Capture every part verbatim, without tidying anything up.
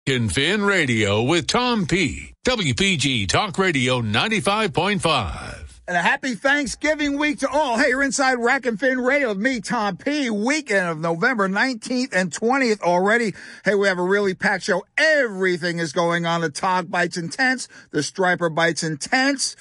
In Fin Radio with Tom P. W P G Talk Radio ninety-five point five. And a happy Thanksgiving week to all. Hey, you're inside Rack and Fin Radio with me, Tom P. Weekend of November nineteenth and twentieth already. Hey, we have a really packed show. Everything is going on. The Tog Bites Intense, the Striper Bites Intense.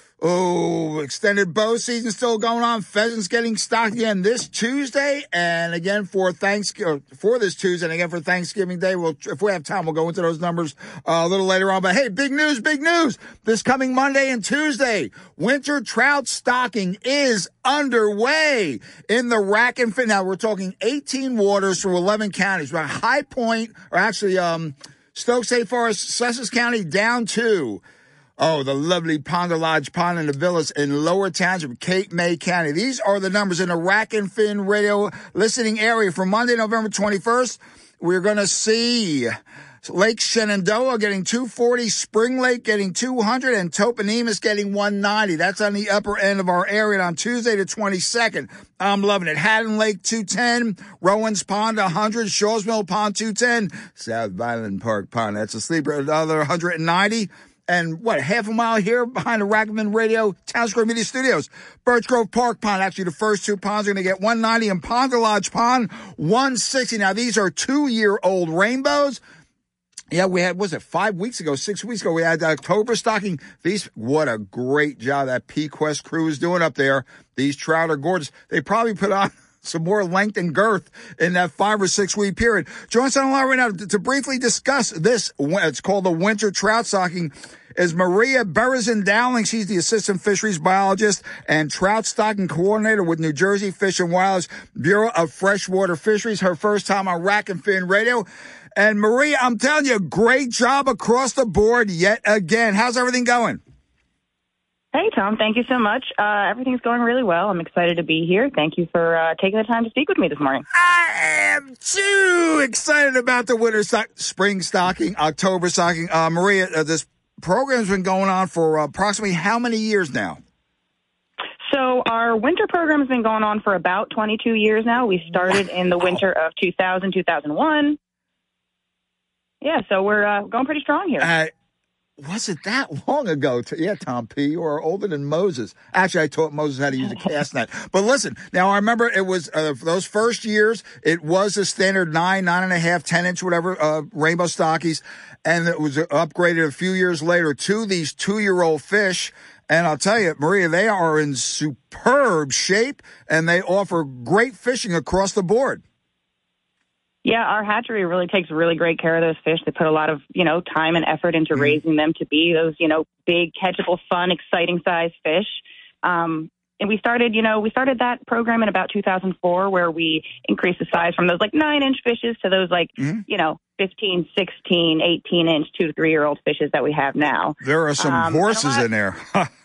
Oh, extended bow season still going on. Pheasants getting stocked again this Tuesday, and again for Thanksgiving for this Tuesday, and again for Thanksgiving Day. We'll, if we have time, we'll go into those numbers uh, a little later on. But hey, big news, big news! This coming Monday and Tuesday, winter trout stocking is underway in the Rack and Fin. Now we're talking eighteen waters from eleven counties. We're at High Point, or actually, um, Stokes State Forest, Sussex County, down to. Oh, the lovely Ponder Lodge Pond and the Villas in Lower Township, Cape May County. These are the numbers in the Rack and Fin Radio listening area for Monday, November twenty-first. We're going to see Lake Shenandoah getting two forty, Spring Lake getting two hundred, and Toponimus getting one ninety. That's on the upper end of our area. And on Tuesday the twenty-second, I'm loving it. Haddon Lake two ten, Rowan's Pond one hundred, Shaw's Mill Pond two ten, South Vineland Park Pond, that's a sleeper, another one hundred ninety. And what, half a mile here behind the Rack and Fin Radio Town Square Media Studios. Birch Grove Park Pond, actually the first two ponds are going to get one ninety, and Ponder Lodge Pond one sixty. Now these are two-year-old rainbows. Yeah, we had, was it five weeks ago, six weeks ago, we had October stocking. These, what a great job that P-Quest crew is doing up there. These trout are gorgeous. They probably put on some more length and girth in that five or six week period. Join us on the line right now to, to briefly discuss this. It's called the winter trout stocking. Is Maria Berezin Dowling. She's the assistant fisheries biologist and trout stocking coordinator with New Jersey Fish and Wildlife Bureau of Freshwater Fisheries. Her first time on Rack and Fin Radio. And Maria, I'm telling you, great job across the board yet again. How's everything going? Hey, Tom. Thank you so much. Uh, everything's going really well. I'm excited to be here. Thank you for uh, taking the time to speak with me this morning. I am too excited about the winter stock, spring stocking, October stocking. Uh, Maria, uh, this program's been going on for uh, approximately how many years now? So our winter program has been going on for about twenty-two years now. We started in the winter of two thousand, two thousand one. Yeah, so we're uh, going pretty strong here. Uh, Was it that long ago? To, yeah, Tom P., you are older than Moses. Actually, I taught Moses how to use a cast net. But listen, now I remember it was, uh, for those first years, it was a standard nine, nine and a half, ten inch, whatever, uh, rainbow stockies. And it was upgraded a few years later to these two-year-old fish. And I'll tell you, Maria, they are in superb shape, and they offer great fishing across the board. Yeah, our hatchery really takes really great care of those fish. They put a lot of, you know, time and effort into mm-hmm. raising them to be those, you know, big, catchable, fun, exciting size fish. Um, and we started, you know, we started that program in about two thousand four, where we increased the size from those like nine inch fishes to those like, mm-hmm. you know, fifteen, sixteen, eighteen inch, two to three year old fishes that we have now. There are some um, horses lot, in there.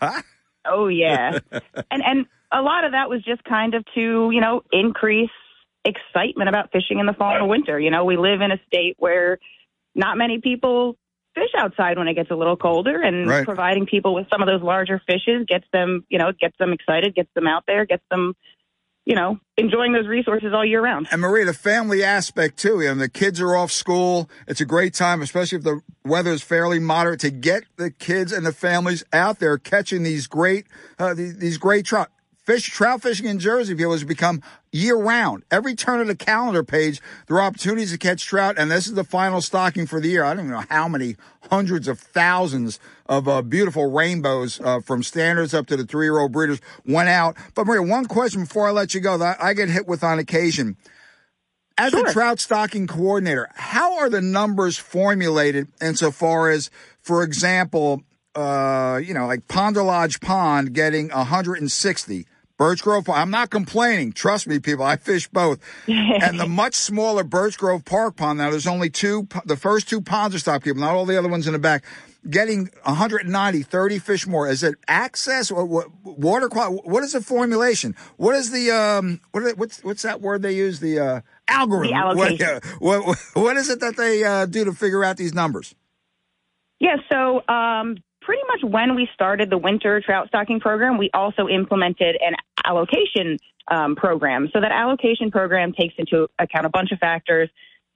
Oh, yeah. and and a lot of that was just kind of to, you know, increase excitement about fishing in the fall and winter. You know, we live in a state where not many people fish outside when it gets a little colder, and right. providing people with some of those larger fishes gets them, you know, gets them excited, gets them out there, gets them, you know, enjoying those resources all year round. And Maria, the family aspect too, you know, the kids are off school. It's a great time, especially if the weather is fairly moderate, to get the kids and the families out there catching these great, uh, these, these great trout. Fish, trout fishing in Jersey has become year-round. Every turn of the calendar page, there are opportunities to catch trout, and this is the final stocking for the year. I don't even know how many hundreds of thousands of uh, beautiful rainbows uh, from standards up to the three-year-old breeders went out. But, Maria, one question before I let you go that I get hit with on occasion. As sure. a trout stocking coordinator, how are the numbers formulated insofar as, for example, uh, you know, like Ponder Lodge Pond getting one hundred sixty, Birch Grove, I'm not complaining. Trust me, people, I fish both. And the much smaller Birch Grove Park Pond, now there's only two, the first two ponds are stocked, people, not all the other ones in the back, getting one hundred ninety, thirty fish more. Is it access or what, water quality? What is the formulation? What is the, um, what, what's, what's that word they use? The, uh, algorithm. The allocation. What, uh, what, what is it that they, uh, do to figure out these numbers? Yeah, so, um, pretty much when we started the winter trout stocking program, we also implemented an allocation um, program. So that allocation program takes into account a bunch of factors: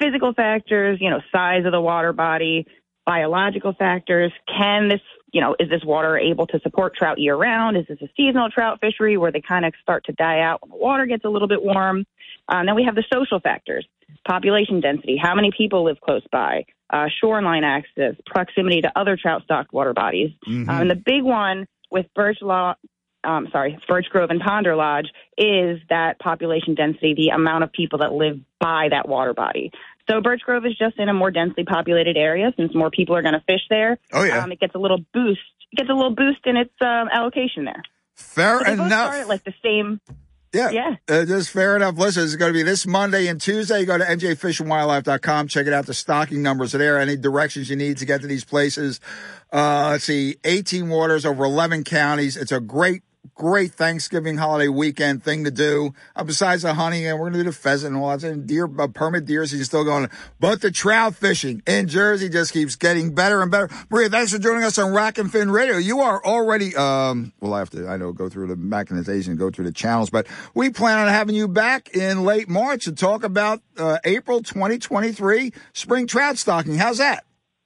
physical factors, you know, size of the water body, biological factors. Can this, you know, is this water able to support trout year round? Is this a seasonal trout fishery where they kind of start to die out when the water gets a little bit warm? Uh, then we have the social factors, population density, how many people live close by, uh, shoreline access, proximity to other trout stocked water bodies. Mm-hmm. Um, and the big one with Birch Law, um, sorry, Birch Grove and Ponder Lodge is that population density, the amount of people that live by that water body. So Birch Grove is just in a more densely populated area. Since more people are going to fish there, oh, yeah. um, it gets a little boost. It gets a little boost in its um, allocation there. Fair so they enough. Both start at like the same. Yeah, yeah. Uh, just fair enough. Listen, it's going to be this Monday and Tuesday. You go to N J fish and wildlife dot com. Check it out. The stocking numbers are there. Any directions you need to get to these places. Uh, let's see, eighteen waters over eleven counties. It's a great, great Thanksgiving holiday weekend thing to do. Uh, besides the hunting, and we're going to do the pheasant and all that. And deer, uh, permit deer season still going. But the trout fishing in Jersey just keeps getting better and better. Maria, thanks for joining us on Rack and Fin Radio. You are already, um, well, I have to, I know, go through the mechanization, go through the channels, but we plan on having you back in late March to talk about uh, April twenty twenty-three spring trout stocking. How's that?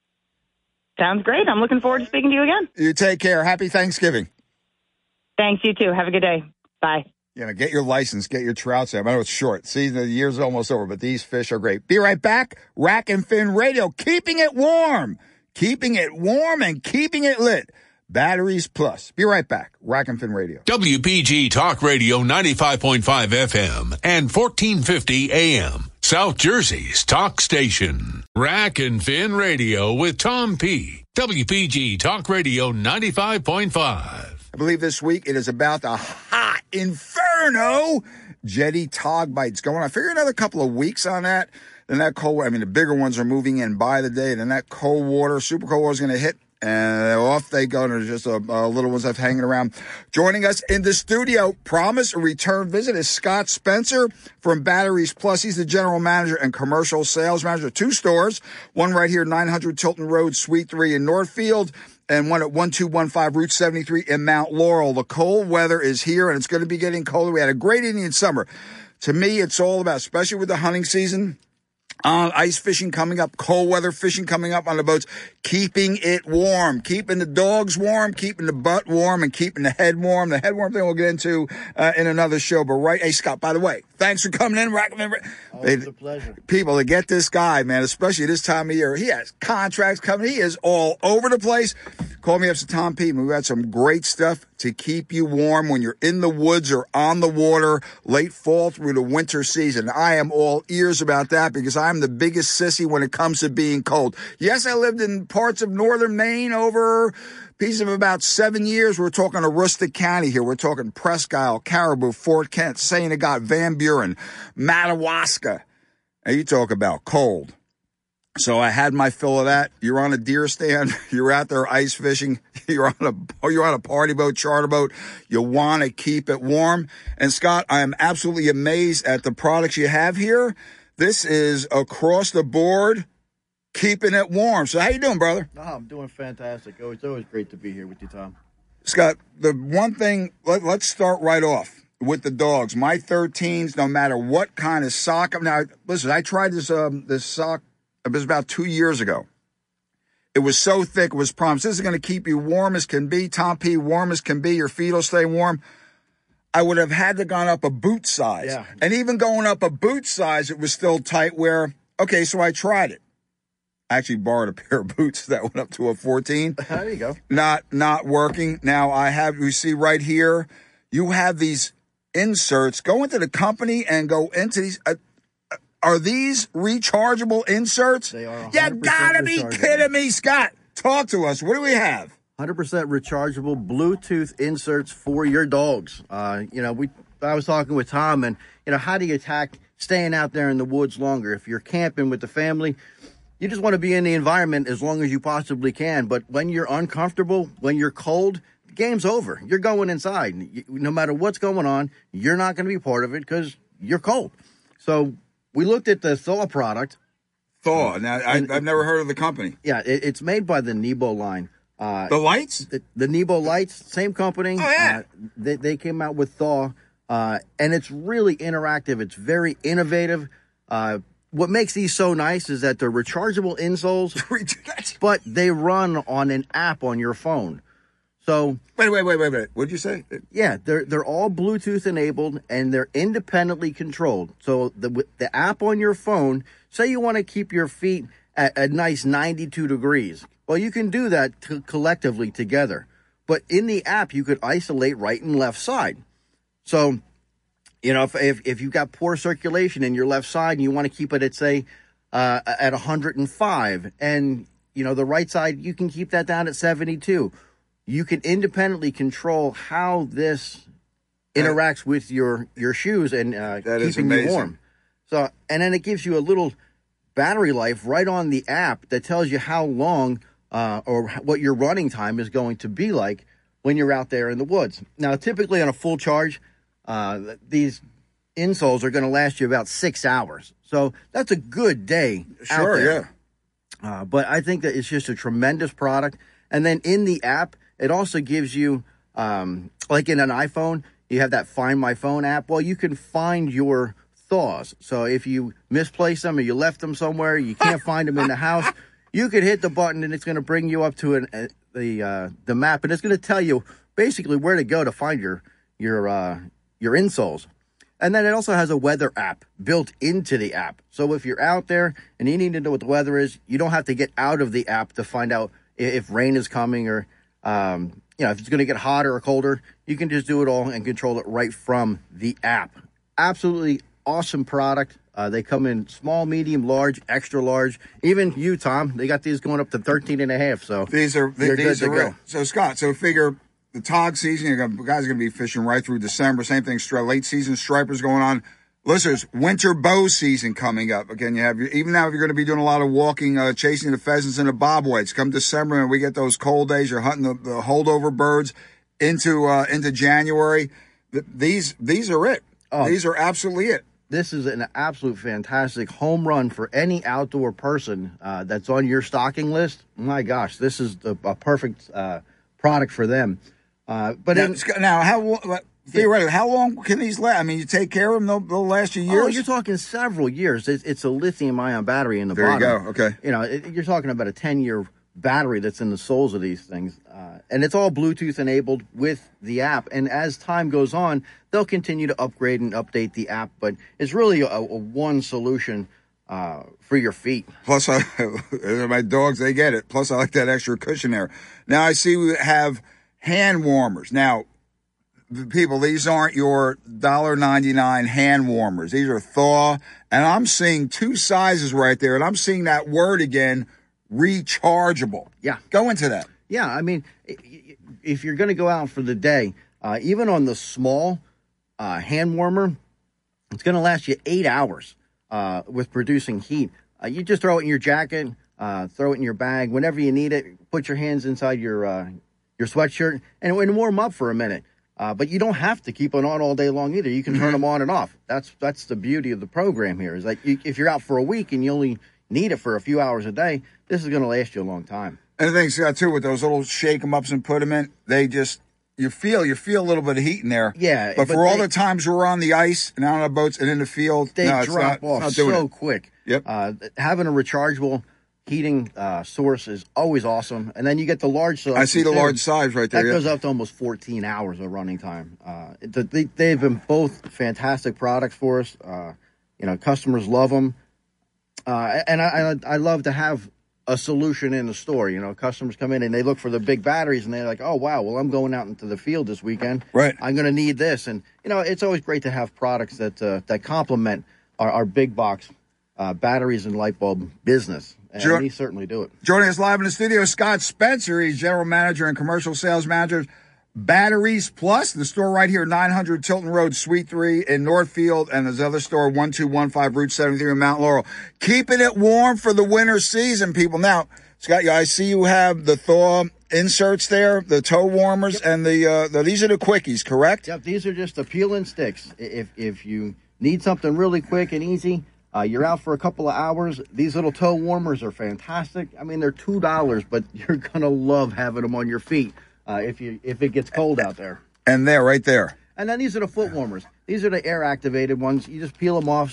Sounds great. I'm looking forward to speaking to you again. You take care. Happy Thanksgiving. Thanks, you too. Have a good day. Bye. You know, get your license, get your trout set. I know it's short. Season, the year's almost over, but these fish are great. Be right back. Rack and Fin Radio, keeping it warm. Keeping it warm and keeping it lit. Batteries Plus. Be right back. Rack and Fin Radio. W P G Talk Radio ninety-five point five F M and fourteen fifty A M. South Jersey's talk station. Rack and Fin Radio with Tom P. W P G Talk Radio ninety-five point five. I believe this week it is about the hot inferno jetty tog bites going on. I figure another couple of weeks on that. Then that cold, I mean, the bigger ones are moving in by the day. Then that cold water, super cold water is going to hit. And off they go. There's just a, a little ones left hanging around. Joining us in the studio, promise a return visit, is Scott Spencer from Batteries Plus. He's the general manager and commercial sales manager of two stores. One right here, nine hundred Tilton Road, Suite three in Northfield, and one at one two one five Route seventy-three in Mount Laurel. The cold weather is here, and it's going to be getting colder. We had a great Indian summer. To me, it's all about, especially with the hunting season, Uh, ice fishing coming up, cold weather fishing coming up on the boats, keeping it warm, keeping the dogs warm, keeping the butt warm, and keeping the head warm. The head warm thing we'll get into uh, in another show. But right, hey, Scott, by the way, thanks for coming in. Always a pleasure. People, to get this guy, man, especially this time of year, he has contracts coming. He is all over the place. Call me up to Tom P. We've got some great stuff to keep you warm when you're in the woods or on the water, late fall through the winter season. I am all ears about that because I'm the biggest sissy when it comes to being cold. Yes, I lived in parts of northern Maine over a piece of about seven years. We're talking Aroostook County here. We're talking Presque Isle, Caribou, Fort Kent, Saint Agathe, Van Buren, Madawaska. Now you talk about cold. So I had my fill of that. You're on a deer stand. You're out there ice fishing. You're on a you're on a party boat, charter boat. You want to keep it warm. And Scott, I am absolutely amazed at the products you have here. This is across the board, keeping it warm. So how you doing, brother? No, I'm doing fantastic. Oh, it's always great to be here with you, Tom. Scott, the one thing, let, let's start right off with the dogs. My thirteens, no matter what kind of sock. Now, listen, I tried this um, this sock. It was about two years ago. It was so thick, it was promised, this is going to keep you warm as can be. Tom P, warm as can be. Your feet will stay warm. I would have had to gone up a boot size. Yeah. And even going up a boot size, it was still tight where, okay, so I tried it. I actually borrowed a pair of boots that went up to a fourteen. There you go. Not, not working. Now I have, you see right here, you have these inserts. Go into the company and go into these. Uh, Are these rechargeable inserts? They are. You gotta be kidding me, Scott. Talk to us. What do we have? one hundred percent rechargeable Bluetooth inserts for your dogs. Uh, you know, we. I was talking with Tom, and you know, how do you attack staying out there in the woods longer? If you're camping with the family, you just want to be in the environment as long as you possibly can. But when you're uncomfortable, when you're cold, the game's over. You're going inside. No matter what's going on, you're not going to be part of it because you're cold. So we looked at the Thaw product. Thaw. Now, I, I've never heard of the company. Yeah, it, it's made by the Nebo line. Uh, the lights? The, the Nebo lights, same company. Oh, yeah. Uh, they, they came out with Thaw, uh, and it's really interactive. It's very innovative. Uh, what makes these so nice is that they're rechargeable insoles, but they run on an app on your phone. So wait, wait, wait, wait, wait. What'd you say? Yeah, they're they're all Bluetooth enabled and they're independently controlled. So the the app on your phone, say you want to keep your feet at a nice ninety-two degrees. Well, you can do that to collectively together. But in the app, you could isolate right and left side. So, you know, if if, if you've got poor circulation in your left side and you want to keep it at, say, uh, at one hundred five, and, you know, the right side, you can keep that down at seventy-two. You can independently control how this interacts with your, your shoes and uh, keeping you warm. So, and then it gives you a little battery life right on the app that tells you how long uh, or what your running time is going to be like when you're out there in the woods. Now, typically on a full charge, uh, these insoles are going to last you about six hours. So that's a good day sure, out there. yeah. Uh, but I think that it's just a tremendous product. And then in the app, it also gives you, um, like in an iPhone, you have that Find My Phone app. Well, you can find your thaws. So if you misplace them or you left them somewhere, you can't find them in the house, you could hit the button and it's going to bring you up to an, uh, the uh, the map, and it's going to tell you basically where to go to find your your uh, your insoles. And then it also has a weather app built into the app. So if you're out there and you need to know what the weather is, you don't have to get out of the app to find out if rain is coming or Um, you know, if it's going to get hotter or colder. You can just do it all and control it right from the app. Absolutely awesome product. Uh, they come in small, medium, large, extra large. Even you, Tom, they got these going up to thirteen and a half. So these are you're these good are to real. go. So Scott, so figure the tog season. You're gonna, guys are going to be fishing right through December. Same thing, stri- late season stripers going on. Listeners, winter bow season coming up. Again, you have your, even now if you're going to be doing a lot of walking, uh, chasing the pheasants and the bobwhites. Come December and we get those cold days. You're hunting the, the holdover birds into uh, into January. Th- these these are it. Oh. These are absolutely it. This is an absolute fantastic home run for any outdoor person uh, that's on your stocking list. My gosh, this is the, a perfect uh, product for them. Uh, but now, in, Scott, now how theoretically, how long can these last? I mean, you take care of them; they'll, they'll last you years. Oh, you're talking several years. It's, it's a lithium-ion battery in the there bottom. you go. Okay. You know, it, you're talking about a ten-year battery that's in the soles of these things. Uh, and it's all Bluetooth enabled with the app. And as time goes on, they'll continue to upgrade and update the app. But it's really a, a one solution uh, for your feet. Plus, I, my dogs, they get it. Plus, I like that extra cushion there. Now, I see we have hand warmers. Now, people, these aren't your one dollar ninety-nine hand warmers. These are thaw. And I'm seeing two sizes right there. And I'm seeing that word again, rechargeable. Yeah. Go into that. Yeah, I mean, if you're going to go out for the day, uh, even on the small uh, hand warmer, it's going to last you eight hours uh, with producing heat. Uh, you just throw it in your jacket, uh, throw it in your bag. Whenever you need it, put your hands inside your uh, your sweatshirt and, and warm up for a minute. Uh, but you don't have to keep it on all day long either. You can turn them on and off. That's that's the beauty of the program here. Is that you, if you're out for a week and you only need it for a few hours a day, this is going to last you a long time. And the thing, Scott, too, with those little shake 'em ups and put 'em in, they just, you feel, you feel a little bit of heat in there. Yeah. But, but for all they, the times we're on the ice and out on the boats and in the field, they no, drop it's not, off it's not doing so it. quick. Yep. Uh, having a rechargeable heating uh, source is always awesome. And then you get the large size. I see the too. large size right there. That yeah. goes up to almost fourteen hours of running time. Uh, they, they've been both fantastic products for us. Uh, you know, customers love them. Uh, and I, I, I love to have a solution in the store. You know, customers come in and they look for the big batteries and they're like, oh, wow, well, I'm going out into the field this weekend. Right. I'm going to need this. And, you know, it's always great to have products that uh, that complement our, our big box uh, batteries and light bulb business. And Sure. we certainly do it. Joining us live in the studio, Scott Spencer. He's general manager and commercial sales manager, Batteries Plus, the store right here, nine hundred Tilton Road, Suite three in Northfield, and his other store, one two one five Route seventy-three in Mount Laurel. Keeping it warm for the winter season, people. Now, Scott, I see you have the thaw inserts there, the toe warmers, yep. and the, uh, the these are the quickies, correct? Yep, these are just the peel and sticks. If if you need something really quick and easy, uh, you're out for a couple of hours, these little toe warmers are fantastic. I mean, they're two dollars, but you're going to love having them on your feet uh, if you if it gets cold out there. And there, right there. And then these are the foot warmers. These are the air-activated ones. You just peel them off,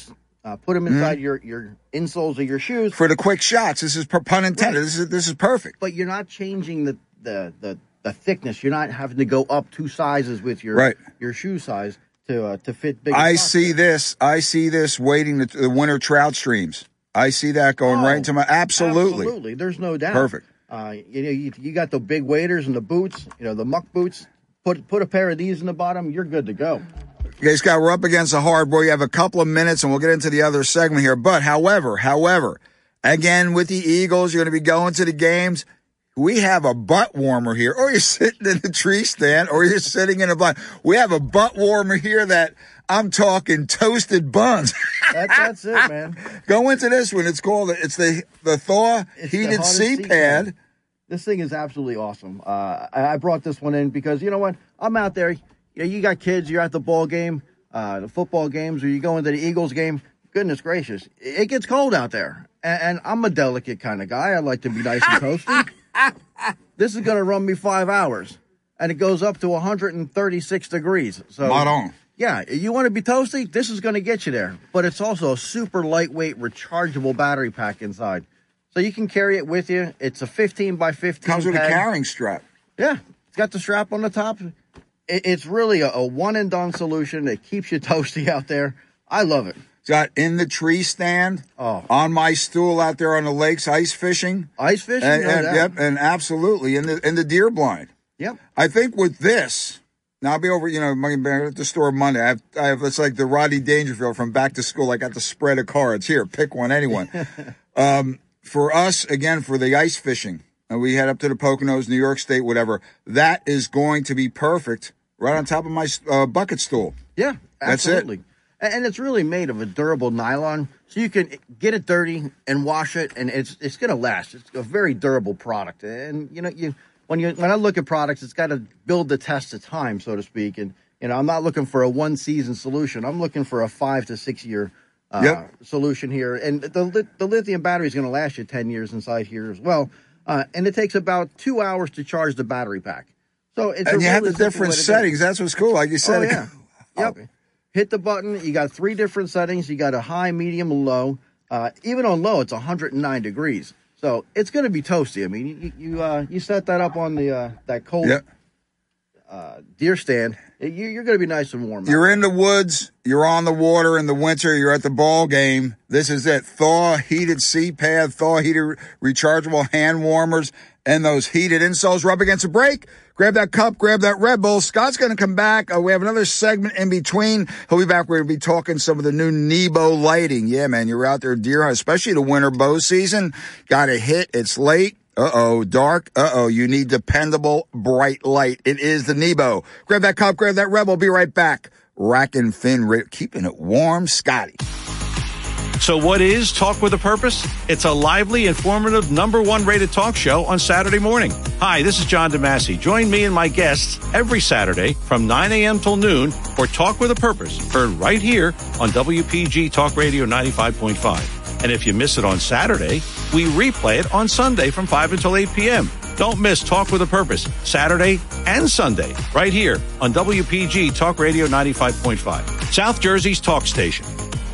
Uh, put them inside mm-hmm. your, your insoles of your shoes. For the quick shots. This is, pun intended, right. this is this is perfect. But you're not changing the, the, the, the thickness. You're not having to go up two sizes with your right. your shoe size to uh, to fit bigger I see there. this. I see this waiting the, the winter trout streams. I see that going oh, right into my... Absolutely. Absolutely. There's no doubt. Perfect. Uh, you know, you, you got the big waders and the boots, you know, the muck boots. Put, put a pair of these in the bottom, you're good to go. Okay, Scott, we're up against a hard boy. You have a couple of minutes, and we'll get into the other segment here. But, however, however, again, with the Eagles, you're going to be going to the games. We have a butt warmer here. Or you're sitting in the tree stand, or you're sitting in a blind. We have a butt warmer here that I'm talking toasted buns. That, that's it, man. Go into this one. It's called, it's the, the Thaw it's Heated the Seat Pad. This thing is absolutely awesome. Uh, I, I brought this one in because, you know what? I'm out there. You know, you got kids, you're at the ball game, uh, the football games, or you go into the Eagles game. Goodness gracious, it gets cold out there. And, and I'm a delicate kind of guy. I like to be nice and toasty. This is going to run me five hours. And it goes up to one hundred thirty-six degrees. So, Right on. Yeah, you want to be toasty? This is going to get you there. But it's also a super lightweight, rechargeable battery pack inside. So you can carry it with you. It's a fifteen by fifteen Comes with pad. a carrying strap. Yeah, it's got the strap on the top. It's really a, a one-and-done solution that keeps you toasty out there. I love it. It's got in the tree stand, oh. on my stool out there on the lakes, ice fishing. Ice fishing? And, no and, doubt. yep, and absolutely, in the in the deer blind. Yep. I think with this, now I'll be over, you know, at the store Monday. I have, I have, it's like the Rodney Dangerfield from Back to School. I got the spread of cards. Here, pick one, anyone. um, for us, again, for the ice fishing, and we head up to the Poconos, New York State, whatever, that is going to be perfect right on top of my uh, bucket stool. Yeah, absolutely. That's it. And it's really made of a durable nylon, so you can get it dirty and wash it, and it's it's going to last. It's a very durable product. And, you know, you when you when I look at products, it's got to build the test of time, so to speak. And, you know, I'm not looking for a one-season solution. I'm looking for a five- to six-year uh, yep. solution here. And the, the lithium battery is going to last you ten years inside here as well. Uh, and it takes about two hours to charge the battery pack. So it's and a you really have the different settings. That's what's cool. Like you said. Oh, yeah. Yep. Oh. Hit the button. You got three different settings. You got a high, medium, and low. Uh, even on low, it's one hundred nine degrees. So it's going to be toasty. I mean, you you, uh, you set that up on the uh, that cold yep. uh, deer stand. You, you're going to be nice and warm. You're in the woods. You're on the water in the winter. You're at the ball game. This is it. Thaw heated seat pad, thaw heated rechargeable hand warmers, and those heated insoles. Rub against a break. Grab that cup, grab that Red Bull. Scott's going to come back. Uh, we have another segment in between. He'll be back. We're going to be talking some of the new Nebo lighting. Yeah, man, you're out there deer hunting, especially the winter bow season. Got to hit. It's late. Uh-oh, dark. Uh-oh, you need dependable, bright light. It is the Nebo. Grab that cup, grab that Red Bull. Be right back. Rack and Fin, keeping it warm. Scotty. So what is Talk with a Purpose? It's a lively, informative, number one rated talk show on Saturday morning. Hi, this is John DeMasi. Join me and my guests every Saturday from nine a.m. till noon for Talk with a Purpose, heard right here on W P G Talk Radio ninety-five point five. And if you miss it on Saturday, we replay it on Sunday from five until eight p.m. Don't miss Talk with a Purpose, Saturday and Sunday, right here on W P G Talk Radio ninety-five point five, South Jersey's talk station.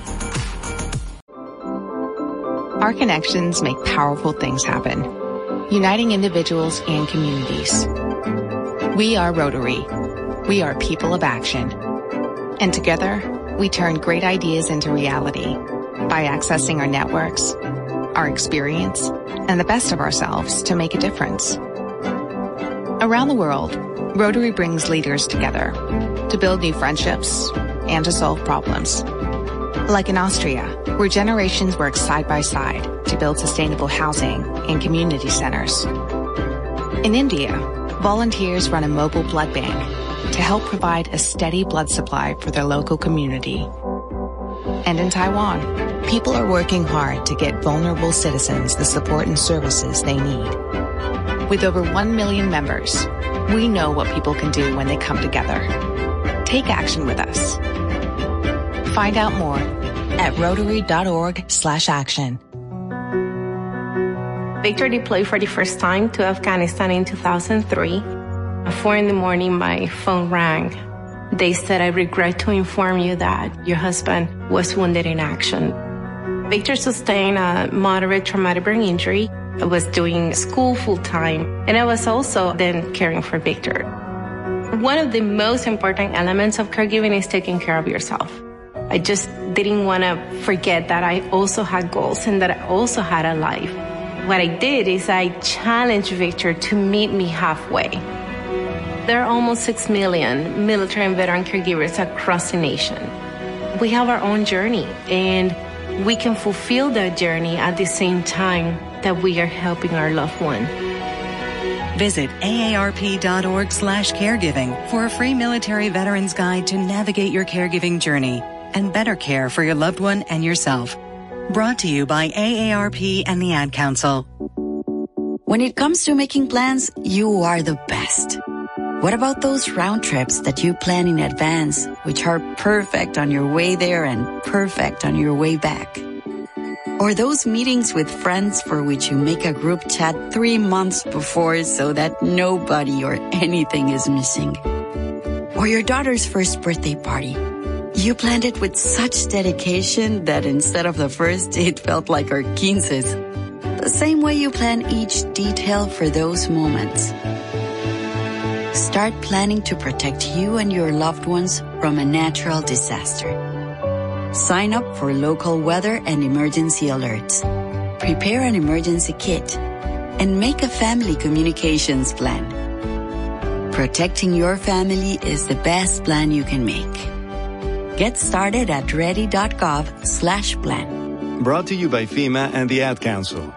Our connections make powerful things happen, uniting individuals and communities. We are Rotary. We are people of action. And together, we turn great ideas into reality by accessing our networks, our experience, and the best of ourselves to make a difference. Around the world, Rotary brings leaders together to build new friendships and to solve problems. Like in Austria, where generations work side by side to build sustainable housing and community centers. In India, volunteers run a mobile blood bank to help provide a steady blood supply for their local community. And in Taiwan, people are working hard to get vulnerable citizens the support and services they need. With over one million members, we know what people can do when they come together. Take action with us. Find out more at rotary.org slash action. Victor deployed for the first time to Afghanistan in two thousand three. At four in the morning, my phone rang. They said, I regret to inform you that your husband was wounded in action. Victor sustained a moderate traumatic brain injury. I was doing school full time, and I was also then caring for Victor. One of the most important elements of caregiving is taking care of yourself. I just didn't want to forget that I also had goals and that I also had a life. What I did is I challenged Victor to meet me halfway. There are almost six million military and veteran caregivers across the nation. We have our own journey, and we can fulfill that journey at the same time that we are helping our loved one. Visit A A R P dot org slash caregiving for a free military veterans guide to navigate your caregiving journey and better care for your loved one and yourself. Brought to you by A A R P and the Ad Council. When it comes to making plans, you are the best. What about those round trips that you plan in advance, which are perfect on your way there and perfect on your way back? Or those meetings with friends for which you make a group chat three months before so that nobody or anything is missing? Or your daughter's first birthday party. You planned it with such dedication that instead of the first, it felt like our quinces. The same way you plan each detail for those moments. Start planning to protect you and your loved ones from a natural disaster. Sign up for local weather and emergency alerts. Prepare an emergency kit and make a family communications plan. Protecting your family is the best plan you can make. Get started at ready.gov slash plan. Brought to you by FEMA and the Ad Council.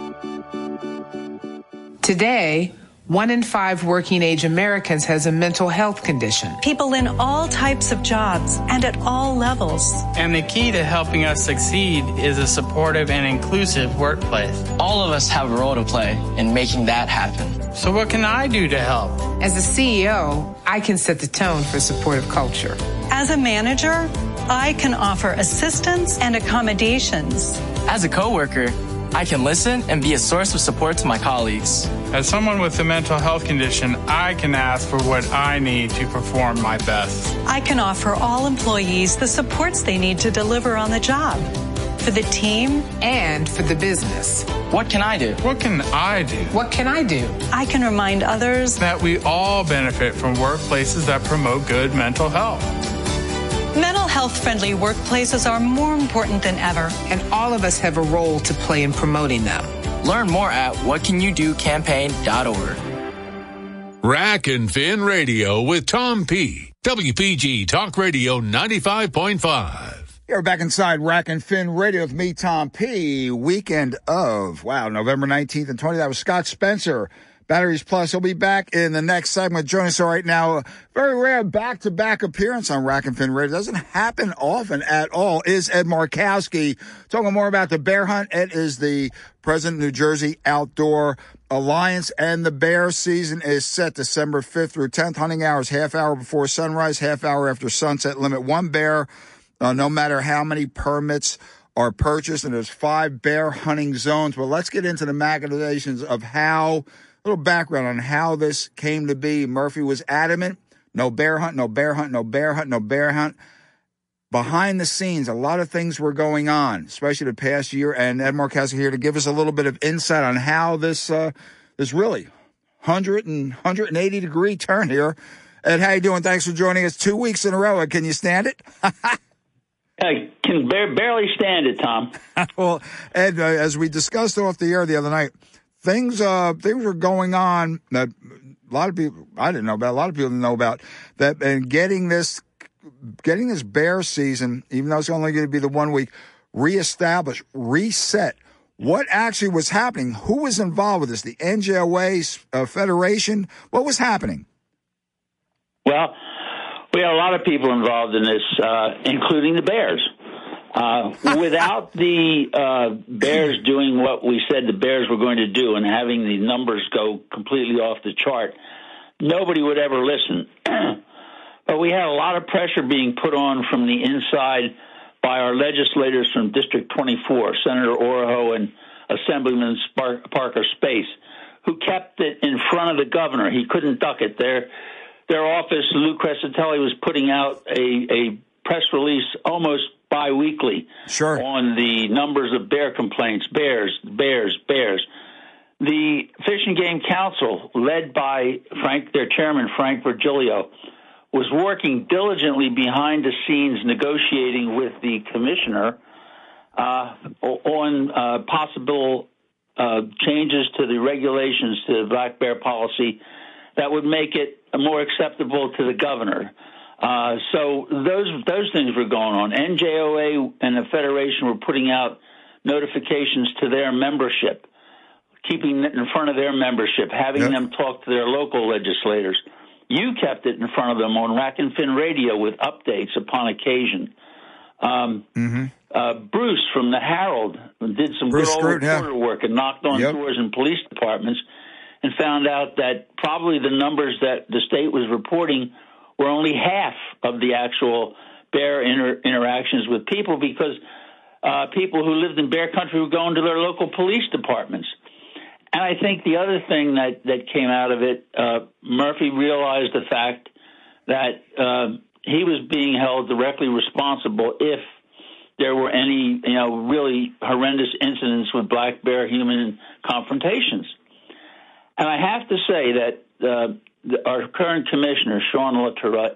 Today, one in five working-age Americans has a mental health condition. People in all types of jobs and at all levels. And the key to helping us succeed is a supportive and inclusive workplace. All of us have a role to play in making that happen. So what can I do to help? As a C E O, I can set the tone for supportive culture. As a manager, I can offer assistance and accommodations. As a coworker, I can listen and be a source of support to my colleagues. As someone with a mental health condition, I can ask for what I need to perform my best. I can offer all employees the supports they need to deliver on the job. For the team and for the business. What can I do? What can I do? What can I do? I can remind others that we all benefit from workplaces that promote good mental health. Mental health-friendly workplaces are more important than ever. And all of us have a role to play in promoting them. Learn more at what can you do campaign dot org. Rack and Fin Radio with Tom P. W P G Talk Radio ninety-five point five. Here back inside Rack and Fin Radio with me, Tom P. Weekend of, wow, November nineteenth and twentieth. That was Scott Spencer. Batteries Plus. He'll be back in the next segment. Joining us right now, a very rare back-to-back appearance on Rack and Fin Radio. Doesn't happen often at all. Is Ed Markowski talking more about the bear hunt? Ed is the president of New Jersey Outdoor Alliance, and the bear season is set December fifth through tenth. Hunting hours, half hour before sunrise, half hour after sunset. Limit one bear, uh, no matter how many permits are purchased, and there's five bear hunting zones. But let's get into the machinations of how... A little background on how this came to be. Murphy was adamant, no bear hunt, no bear hunt, no bear hunt, no bear hunt. Behind the scenes, a lot of things were going on, especially the past year. And Ed Markowski here to give us a little bit of insight on how this uh, this really one hundred and one hundred eighty degree turn here. Ed, how you doing? Thanks for joining us two weeks in a row. Can you stand it? I can bar- barely stand it, Tom. Well, Ed, uh, as we discussed off the air the other night, Things, uh, things were going on that a lot of people, I didn't know about, a lot of people didn't know about, that, and getting this, getting this bear season, even though it's only going to be the one week, reestablished, reset. What actually was happening? Who was involved with this? The N J O A uh, Federation? What was happening? Well, we had a lot of people involved in this, uh, including the Bears. Uh, without the uh, Bears doing what we said the Bears were going to do and having the numbers go completely off the chart, nobody would ever listen. But we had a lot of pressure being put on from the inside by our legislators from District twenty-four, Senator Oroho and Assemblyman Parker Space, who kept it in front of the governor. He couldn't duck it. There, their office, Lou Crescitelli, was putting out a, a press release almost biweekly sure. on the numbers of bear complaints, bears, bears, bears. The Fish and Game Council, led by Frank, their chairman, Frank Virgilio, was working diligently behind the scenes negotiating with the commissioner uh, on uh, possible uh, changes to the regulations to the black bear policy that would make it more acceptable to the governor. Uh, so those those things were going on. N J O A and the Federation were putting out notifications to their membership, keeping it in front of their membership, having yep. them talk to their local legislators. You kept it in front of them on Rack and Fin Radio with updates upon occasion. Um, mm-hmm. uh, Bruce from the Herald did some Bruce good old reporter yeah. work and knocked on yep. doors in police departments and found out that probably the numbers that the state was reporting were only half of the actual bear inter- interactions with people, because uh, people who lived in bear country were going to their local police departments. And I think the other thing that, that came out of it, uh, Murphy realized the fact that uh, he was being held directly responsible if there were any, you know, really horrendous incidents with black bear human confrontations. And I have to say that uh, the, our current commissioner, Sean LaTourette,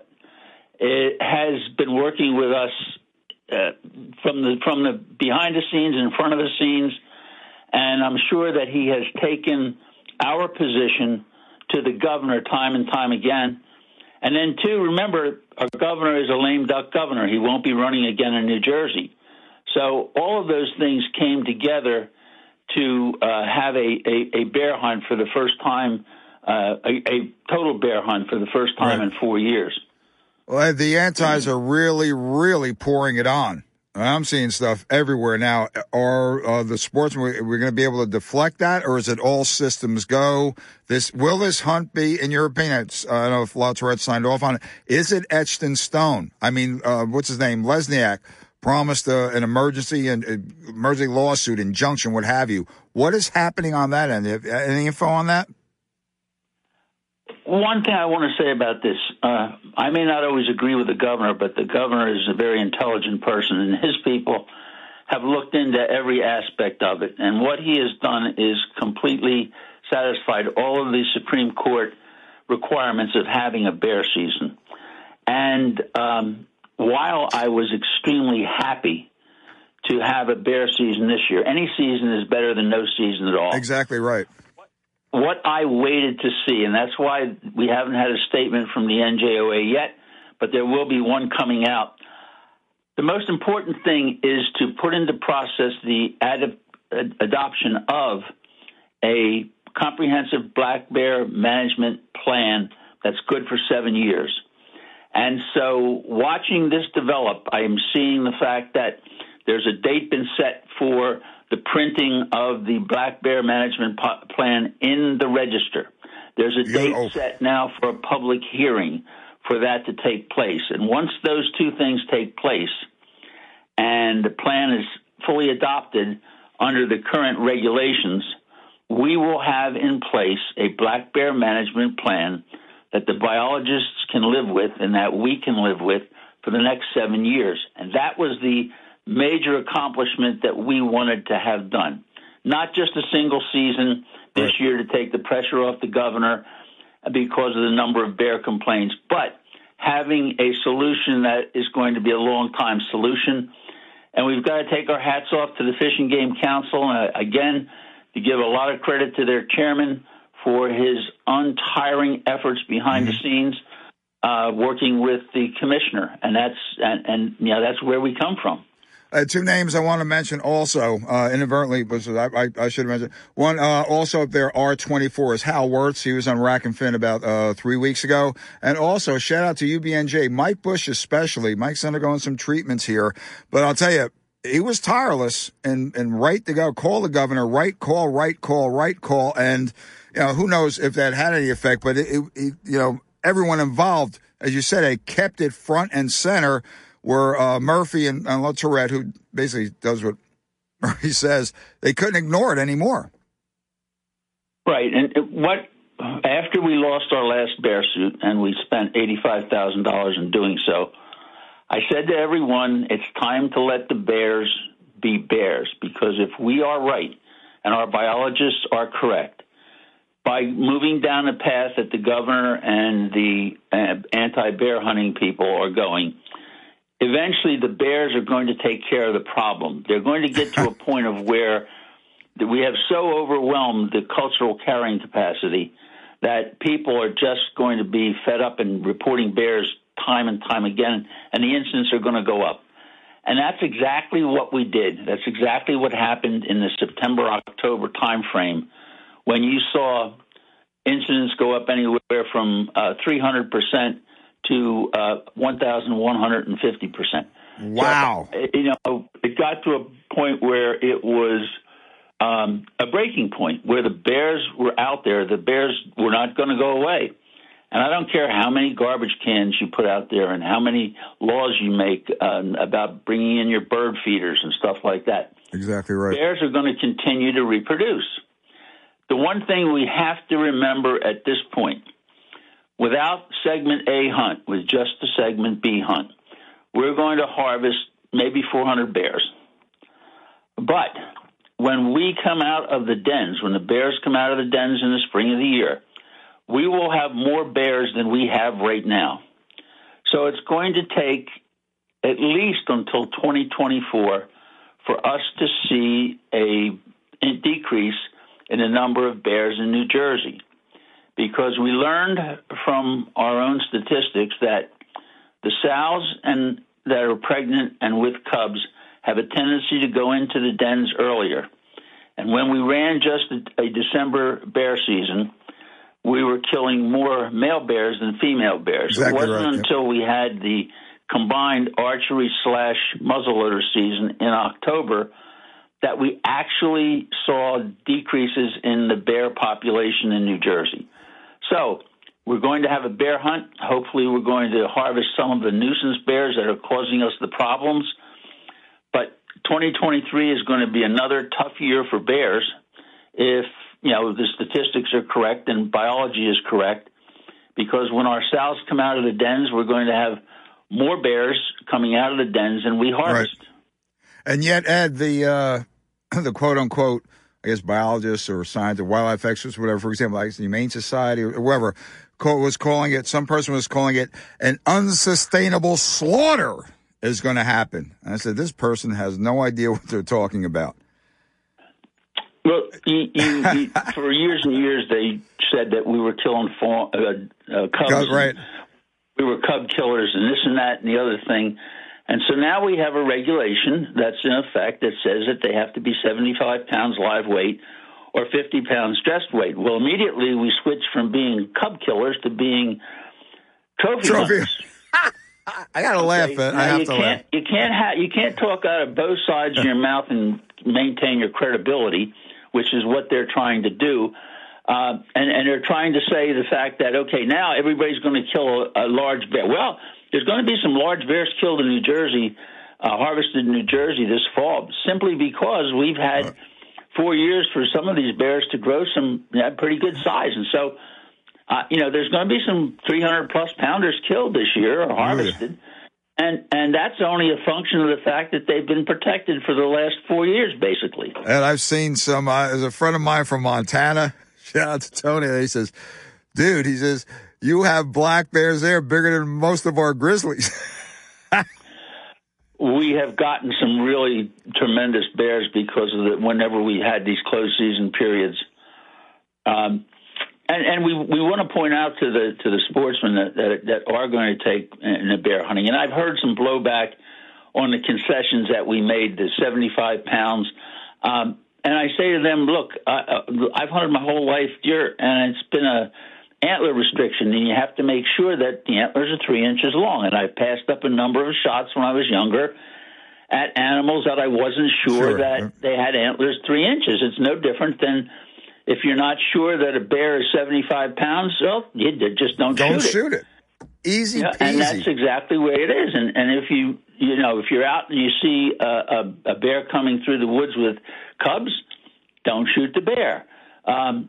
it has been working with us uh, from the from the behind the scenes, in front of the scenes, and I'm sure that he has taken our position to the governor time and time again. And then, too, remember, our governor is a lame duck governor. He won't be running again in New Jersey. So all of those things came together to uh, have a, a, a bear hunt for the first time, uh, a, a total bear hunt for the first time right. in four years. Well, the antis are really, really pouring it on. I'm seeing stuff everywhere now. Are uh, the sportsmen, we're going to be able to deflect that, or is it all systems go? This will this hunt be, in your opinion, it's, uh, I don't know if LaTourette signed off on it, is it etched in stone? I mean, uh, what's his name? Lesniak promised uh, an emergency and uh, emergency lawsuit, injunction, what have you. What is happening on that end? Any info on that? One thing I want to say about this, uh, I may not always agree with the governor, but the governor is a very intelligent person, and his people have looked into every aspect of it. And what he has done is completely satisfied all of the Supreme Court requirements of having a bear season. And um, while I was extremely happy to have a bear season this year, any season is better than no season at all. Exactly right. What I waited to see, and that's why we haven't had a statement from the N J O A yet, but there will be one coming out. The most important thing is to put into process the ad- ad- adoption of a comprehensive black bear management plan that's good for seven years. And so watching this develop, I am seeing the fact that there's a date been set for the printing of the black bear management po- plan in the register. There's a date yeah, oh. set now for a public hearing for that to take place. And once those two things take place and the plan is fully adopted under the current regulations, we will have in place a black bear management plan that the biologists can live with and that we can live with for the next seven years. And that was the major accomplishment that we wanted to have done. Not just a single season this right. year to take the pressure off the governor because of the number of bear complaints, but having a solution that is going to be a long-time solution. And we've got to take our hats off to the Fish and Game Council, uh, again, to give a lot of credit to their chairman for his untiring efforts behind mm-hmm. the scenes, uh, working with the commissioner. And that's, and, and you know, that's where we come from. Uh, two names I want to mention also, uh, inadvertently, but I, I, I should have mentioned. One, uh, also up there, R twenty-four, is Hal Wirtz. He was on Rack and Fin about uh, three weeks ago. And also, shout out to U B N J, Mike Bush especially. Mike's undergoing some treatments here. But I'll tell you, he was tireless and, and right to go. Call the governor, right call, right call, right call. And, you know, who knows if that had any effect. But, it, it, it, you know, everyone involved, as you said, they kept it front and center. Were uh, Murphy and, and LaTourette, who basically does what Murphy says, they couldn't ignore it anymore. Right. And what after we lost our last bear suit, and we spent eighty-five thousand dollars in doing so, I said to everyone, it's time to let the bears be bears, because if we are right and our biologists are correct, by moving down the path that the governor and the uh, anti-bear hunting people are going, eventually the bears are going to take care of the problem. They're going to get to a point of where we have so overwhelmed the cultural carrying capacity that people are just going to be fed up and reporting bears time and time again, and the incidents are going to go up. And that's exactly what we did. That's exactly what happened in the September-October timeframe, when you saw incidents go up anywhere from uh, three hundred percent to uh, one thousand one hundred fifty percent. Wow. So, you know, it got to a point where it was um, a breaking point, where the bears were out there. The bears were not going to go away. And I don't care how many garbage cans you put out there and how many laws you make uh, about bringing in your bird feeders and stuff like that. Exactly right. Bears are going to continue to reproduce. The one thing we have to remember at this point, without segment A hunt, with just the segment B hunt, we're going to harvest maybe four hundred bears. But when we come out of the dens, when the bears come out of the dens in the spring of the year, we will have more bears than we have right now. So it's going to take at least until twenty twenty-four for us to see a, a decrease in the number of bears in New Jersey, because we learned from our own statistics that the sows and that are pregnant and with cubs have a tendency to go into the dens earlier. And when we ran just a, a December bear season, we were killing more male bears than female bears. Exactly it wasn't right, until yep. we had the combined archery slash muzzleloader season in October that we actually saw decreases in the bear population in New Jersey. So we're going to have a bear hunt. Hopefully we're going to harvest some of the nuisance bears that are causing us the problems. But twenty twenty-three is going to be another tough year for bears if, you know, the statistics are correct and biology is correct, because when our sows come out of the dens, we're going to have more bears coming out of the dens than we harvest. Right. And yet, Ed, the uh, the quote-unquote, I guess, biologists or scientists, wildlife experts, whatever, for example, like the Humane Society or whoever, was calling it, some person was calling it an unsustainable slaughter is going to happen. And I said, this person has no idea what they're talking about. Well, you, you, you, for years and years, they said that we were killing fawn, uh, uh, cubs. Right. We were cub killers and this and that and the other thing. And so now we have a regulation that's in effect that says that they have to be seventy-five pounds live weight or fifty pounds dressed weight. Well, immediately we switched from being cub killers to being trophy, trophy. hunters. I gotta okay. laugh. At, I have you to can't, laugh. You can't ha- you can't talk out of both sides of your mouth and maintain your credibility, which is what they're trying to do. Uh, and, and they're trying to say the fact that, okay, now everybody's going to kill a, a large bear. Well, there's going to be some large bears killed in New Jersey, uh, harvested in New Jersey this fall, simply because we've had four years for some of these bears to grow some you know, pretty good size. And so, uh, you know, there's going to be some three hundred plus pounders killed this year or harvested. Oh, yeah. And and that's only a function of the fact that they've been protected for the last four years, basically. And I've seen some, uh, there's a friend of mine from Montana, shout out to Tony, he says, dude, he says, you have black bears there bigger than most of our grizzlies. We have gotten some really tremendous bears because of the, whenever we had these closed season periods. Um, and, and we we want to point out to the to the sportsmen that, that that are going to take in the bear hunting. And I've heard some blowback on the concessions that we made, the seventy-five pounds. Um, and I say to them, look, uh, I've hunted my whole life deer, and it's been a antler restriction, and you have to make sure that the antlers are three inches long. And I passed up a number of shots when I was younger at animals that I wasn't sure, sure. that they had antlers three inches. It's no different than if you're not sure that a bear is seventy-five pounds, well, you just don't, don't shoot, shoot it. it. Easy yeah, peasy. And that's exactly the way it is. And, and if you, you know, if you're out and you see a, a, a bear coming through the woods with cubs, don't shoot the bear. Um,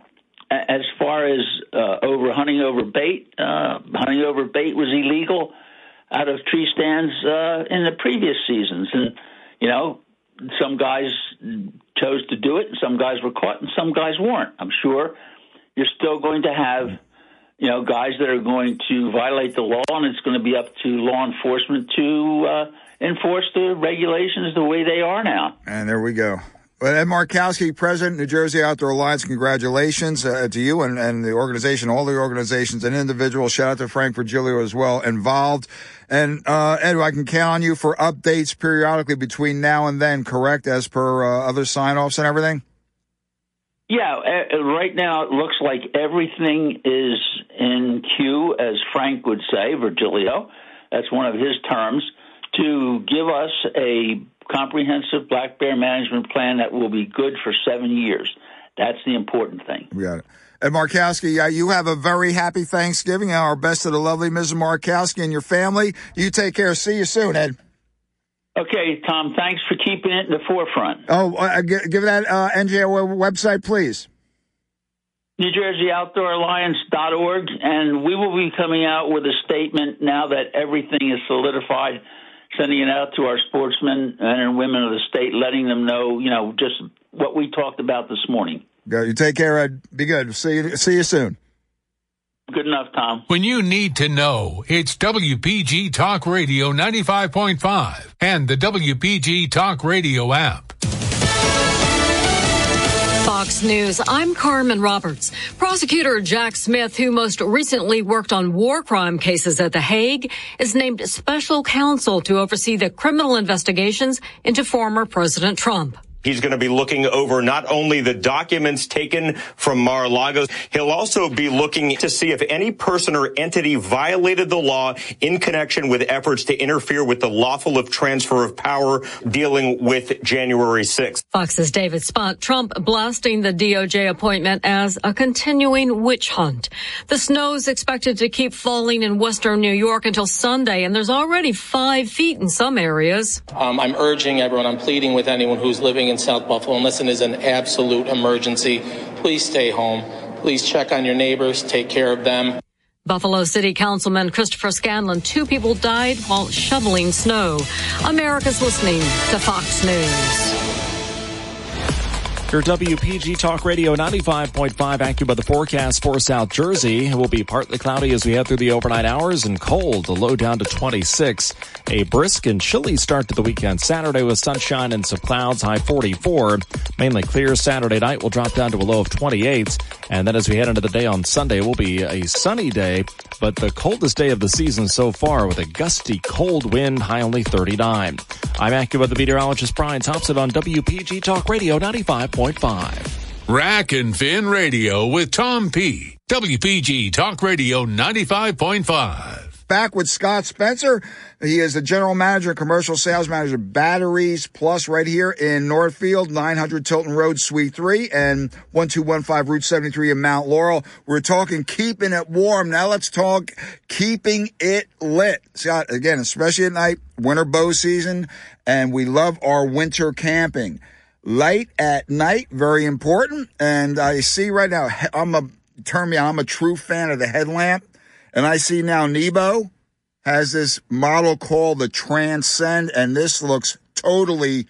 as far as uh, over hunting over bait, uh, hunting over bait was illegal out of tree stands uh, in the previous seasons. And, you know, some guys chose to do it, and some guys were caught, and some guys weren't. I'm sure you're still going to have, you know, guys that are going to violate the law, and it's going to be up to law enforcement to uh, enforce the regulations the way they are now. And there we go. Well, Ed Markowski, President, New Jersey Outdoor Alliance, congratulations uh, to you and, and the organization, all the organizations and individuals. Shout out to Frank Virgilio as well, involved. And, uh, Ed, I can count on you for updates periodically between now and then, correct, as per uh, other sign-offs and everything? Yeah, uh, right now it looks like everything is in queue, as Frank would say, Virgilio. That's one of his terms, to give us a comprehensive black bear management plan that will be good for seven years. That's the important thing. We got it. Ed Markowski, uh, you have a very happy Thanksgiving. Our best to the lovely Missus Markowski and your family. You take care. See you soon, Ed. Okay, Tom, thanks for keeping it in the forefront. Oh, uh, give, give that uh, N J O website, please. New Jersey Outdoor Alliance dot org, and we will be coming out with a statement now that everything is solidified, sending it out to our sportsmen and women of the state, letting them know, you know, just what we talked about this morning. Go. You take care, Ed. Be good. See you, see you soon. Good enough, Tom. When you need to know, it's W P G Talk Radio ninety-five point five and the W P G Talk Radio app. Fox News, I'm Carmen Roberts. Prosecutor Jack Smith, who most recently worked on war crime cases at The Hague, is named special counsel to oversee the criminal investigations into former President Trump. He's going to be looking over not only the documents taken from Mar-a-Lago, he'll also be looking to see if any person or entity violated the law in connection with efforts to interfere with the lawful of transfer of power dealing with January sixth. Fox's David Spott, Trump blasting the D O J appointment as a continuing witch hunt. The snow's expected to keep falling in western New York until Sunday, and there's already five feet in some areas. Um, I'm urging everyone, I'm pleading with anyone who's living in South Buffalo, unless it is an absolute emergency, please stay home. Please check on your neighbors, take care of them. Buffalo City Councilman Christopher Scanlon, two people died while shoveling snow. America's listening to Fox News. Your W P G Talk Radio ninety-five point five AccuWeather forecast for South Jersey. It will be partly cloudy as we head through the overnight hours and cold, the low down to twenty-six. A brisk and chilly start to the weekend Saturday with sunshine and some clouds, high forty-four. Mainly clear Saturday night will drop down to a low of twenty-eight. And then as we head into the day on Sunday, it will be a sunny day, but the coldest day of the season so far with a gusty cold wind, high only thirty-nine. I'm AccuWeather meteorologist Brian Thompson on W P G Talk Radio ninety-five point five. Rack and Fin Radio with Tom P. W P G Talk Radio ninety-five point five. Back with Scott Spencer. He is the general manager, commercial sales manager, Batteries Plus, right here in Northfield, nine hundred Tilton Road, Suite three, and one two one five Route seventy-three in Mount Laurel. We're talking keeping it warm. Now let's talk keeping it lit. Scott, again, especially at night, winter bow season, and we love our winter camping. Light at night, very important. And I see right now, I'm a, turn me on, I'm a true fan of the headlamp. And I see now Nebo has this model called the Transcend, and this looks totally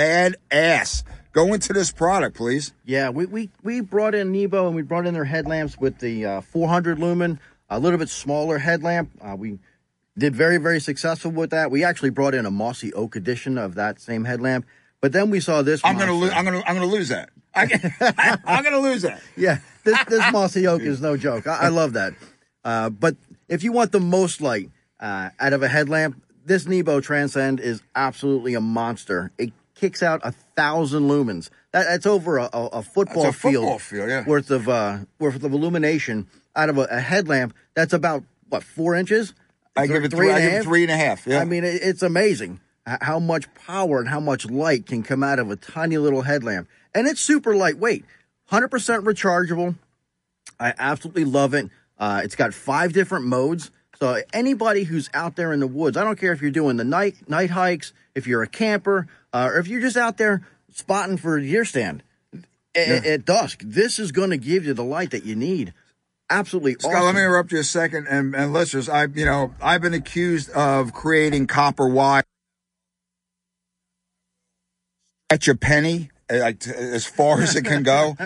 badass. Go into this product, please. Yeah, we, we, we brought in Nebo, and we brought in their headlamps with the uh, four hundred lumen, a little bit smaller headlamp. Uh, we did very, very successful with that. We actually brought in a mossy oak edition of that same headlamp. But then we saw this. I'm gonna lose. I'm gonna. I'm gonna lose that. I can, I, I'm gonna lose that. Yeah, this this mossy oak is no joke. I, I love that. Uh, but if you want the most light uh, out of a headlamp, this Nebo Transcend is absolutely a monster. It kicks out a thousand lumens. That, that's over a, a, a football that's a field, football field yeah. worth of uh, worth of illumination out of a, a headlamp. That's about what four inches. I give it three. I give it three and a half. Yeah. I mean, it, it's amazing how much power and how much light can come out of a tiny little headlamp. And it's super lightweight, one hundred percent rechargeable. I absolutely love it. Uh, it's got five different modes. So anybody who's out there in the woods, I don't care if you're doing the night night hikes, if you're a camper, uh, or if you're just out there spotting for a deer stand, at, at dusk. This is going to give you the light that you need. Absolutely Scott, awesome. let me interrupt you a second. And, and listeners, I, you know, I've been accused of creating copper wire at your penny, like, as far as it can go.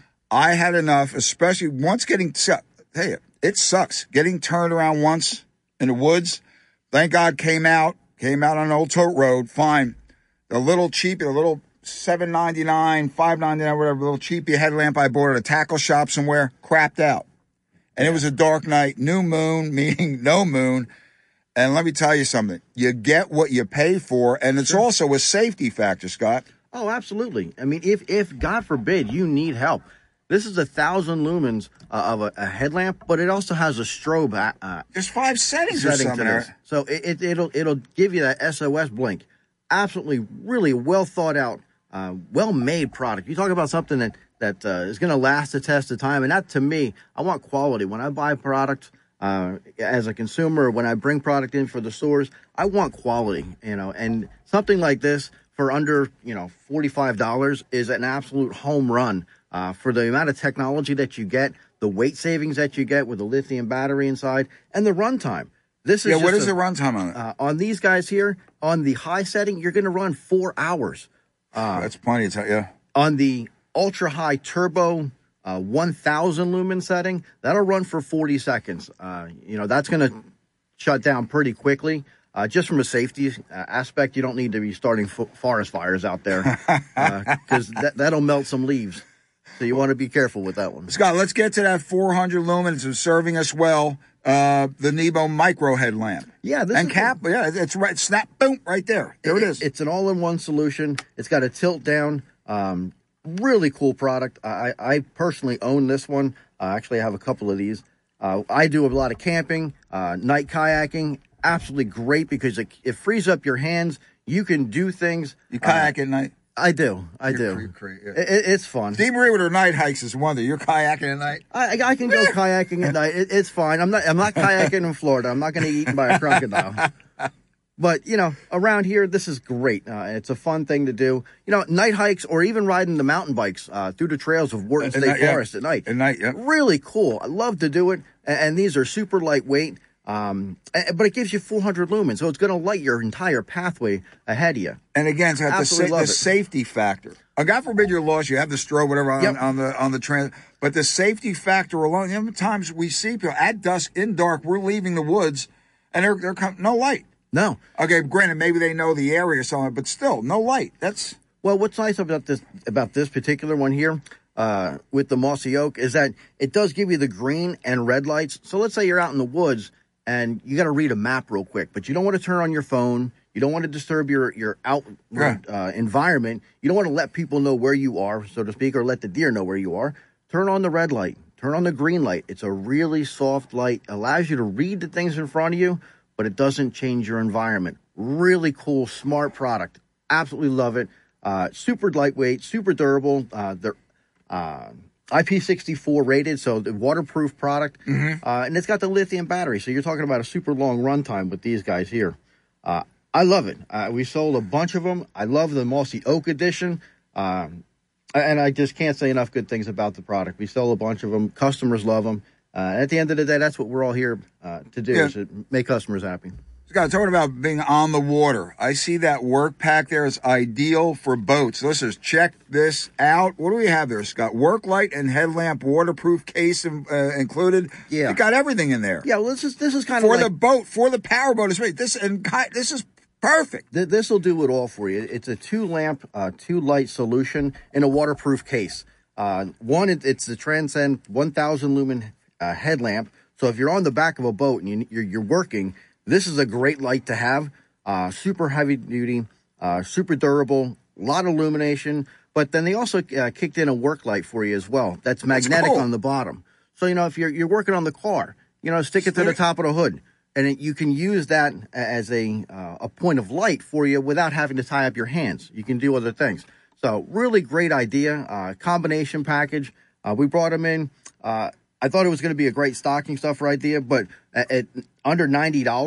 I had enough, especially once getting, hey, it sucks. Getting turned around once in the woods. Thank God came out, came out on Old Tote Road, fine. The little cheapy, the little seven ninety-nine, five ninety-nine, whatever, little cheapy headlamp I bought at a tackle shop somewhere, crapped out. And it was a dark night, new moon, meaning no moon. And let me tell you something. You get what you pay for, and it's also a safety factor, Scott. Oh, absolutely. I mean, if, if God forbid, you need help, this is a thousand lumens uh, of a, a headlamp, but it also has a strobe. Uh, There's five settings or setting something to this. there. So it, it, it'll it'll give you that S O S blink. Absolutely, really well thought out, uh, well made product. You talk about something that that uh, is going to last the test of time, and that to me, I want quality. When I buy product uh, as a consumer, when I bring product in for the stores, I want quality. You know, and something like this for under you know forty-five dollars is an absolute home run. Uh, for the amount of technology that you get, the weight savings that you get with the lithium battery inside, and the runtime. This is yeah, what just is a, the runtime on it? Uh, on these guys here, on the high setting, you're going to run four hours. Uh, That's plenty of time, yeah. On the ultra high turbo uh, one thousand lumen setting, that'll run for forty seconds. Uh, you know, that's going to shut down pretty quickly. Uh, just from a safety uh, aspect, you don't need to be starting f- forest fires out there because uh, that, that'll melt some leaves. So you want to be careful with that one. Scott, let's get to that four hundred lumens of serving us well. Uh, the Nebo micro headlamp. Yeah, this and is cap. A, yeah, it's right. Snap, boom, right there. There it, it is. It's an all-in-one solution. It's got a tilt down. Um, really cool product. I, I personally own this one. I uh, actually have a couple of these. Uh, I do a lot of camping, uh, night kayaking. Absolutely great because it, it frees up your hands. You can do things. You kayak uh, at night? I do. I You're do. Free, free, yeah. it, it's fun. Steve Marie with her night hikes is one thing. You're kayaking at night? I, I can go kayaking at night. It, it's fine. I'm not I'm not kayaking in Florida. I'm not going to get eaten by a crocodile. But, you know, around here, this is great. Uh, it's a fun thing to do. You know, night hikes or even riding the mountain bikes uh, through the trails of Wharton State night, Forest yeah. at night. At night, yeah. Really cool. I love to do it. And, and these are super lightweight. Um, but it gives you four hundred lumens, so it's going to light your entire pathway ahead of you. And again, it's got the, sa- the safety factor. Uh, God forbid you're lost, you have the strobe, whatever, on, yep. on the on the trans. But the safety factor alone. You know, times we see people at dusk, in dark, we're leaving the woods, and they're they're com- no light. No. Okay, granted, maybe they know the area or something, but still, no light. That's well. What's nice about this about this particular one here? Uh, with the mossy oak is that it does give you the green and red lights. So let's say you're out in the woods and you got to read a map real quick, but you don't want to turn on your phone. You don't want to disturb your, your outward yeah. uh, environment. You don't want to let people know where you are, so to speak, or let the deer know where you are. Turn on the red light. Turn on the green light. It's a really soft light. Allows you to read the things in front of you, but it doesn't change your environment. Really cool, smart product. Absolutely love it. Uh, super lightweight, super durable. Uh, they're uh, I P sixty-four rated, so the waterproof product. Mm-hmm. Uh, and it's got the lithium battery, so you're talking about a super long runtime with these guys here. Uh, I love it. Uh, we sold a bunch of them. I love the Mossy Oak edition. Um, and I just can't say enough good things about the product. We sell a bunch of them. Customers love them. Uh, at the end of the day, that's what we're all here uh, to do, yeah. is to make customers happy. Scott, talking about being on the water. I see that work pack there is ideal for boats. Listeners, check this out. What do we have there, Scott? Work light and headlamp, waterproof case uh, included. Yeah. You got everything in there. Yeah, well, this is, this is kind for of For like, the boat, for the power boat. This, and this is perfect. Th- this will do it all for you. It's a two-lamp, uh, two-light solution in a waterproof case. Uh, one, it, it's the Transcend one thousand lumen uh, headlamp. So if you're on the back of a boat and you, you're, you're working, this is a great light to have. Uh, super heavy duty, uh, super durable, a lot of illumination. But then they also uh, kicked in a work light for you as well. That's magnetic cool. on the bottom. So, you know, if you're you're working on the car, you know, stick it to the top of the hood. And it, you can use that as a uh, a point of light for you without having to tie up your hands. You can do other things. So really great idea. Uh, combination package. Uh, we brought them in. Uh, I thought it was going to be a great stocking stuffer idea, but at, at under ninety dollars,